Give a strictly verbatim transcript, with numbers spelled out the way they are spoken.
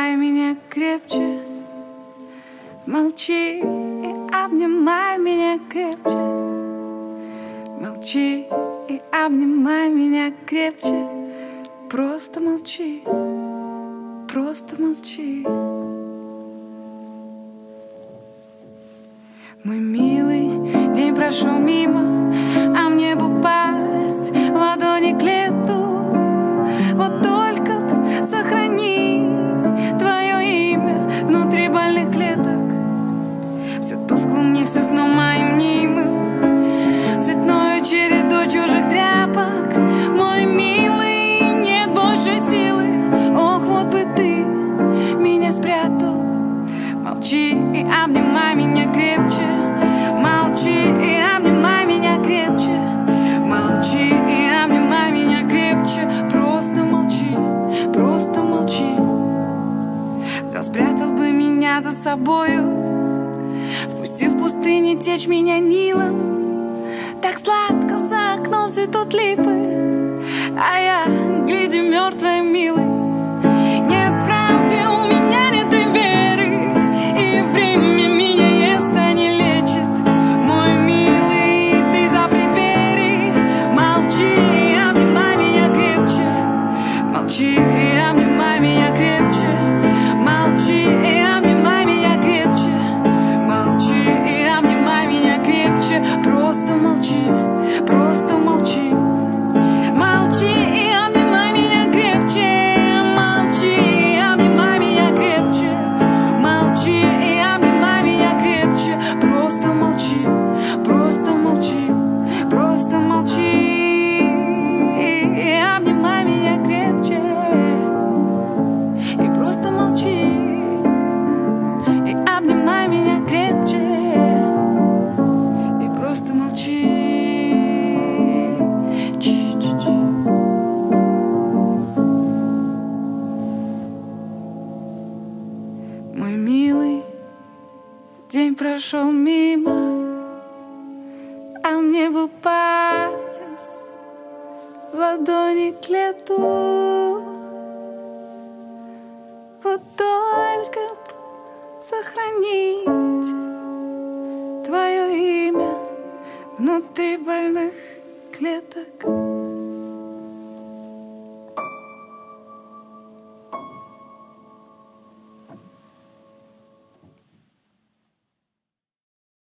обнимай меня крепче, молчи и обнимай меня крепче, молчи и обнимай меня крепче, просто молчи, просто молчи. Мой милый, день прошел мимо, а мне бы упасть в ладони к лету. Вот только б сохранить твое имя внутри больных клеток. Все тускло мне, все сном моим мнимым, цветною череду чужих тряпок. Мой милый, нет больше силы, ох, вот бы ты меня спрятал. Молчи и обнимай меня крепче, молчи и обнимай меня крепче, молчи и обнимай меня крепче, просто молчи, просто молчи. Взял, спрятал бы меня за собою, впустил в пустыне течь меня Нилом. Так сладко за окном цветут липы, а я, гляди, мертвая, милый. Нет правды, у меня нет и веры, и время меня ест, а не лечит. Мой милый, ты запри двери, молчи и обнимай меня крепче, молчи и обнимай меня крепче, молчи и обнимай меня крепче, молчи и обнимай меня крепче, просто молчи, просто молчи. Молчи и обнимай меня крепче, молчи и обнимай меня крепче, молчи и обнимай меня крепче, просто молчи, просто молчи, просто молчи и обнимай меня крепче, и просто молчи, и обнимай меня крепче, и просто молчи. Мой милый, день прошел мимо, а мне бы упасть в ладони к лету. Вот только б сохранить твое имя внутри больных клеток.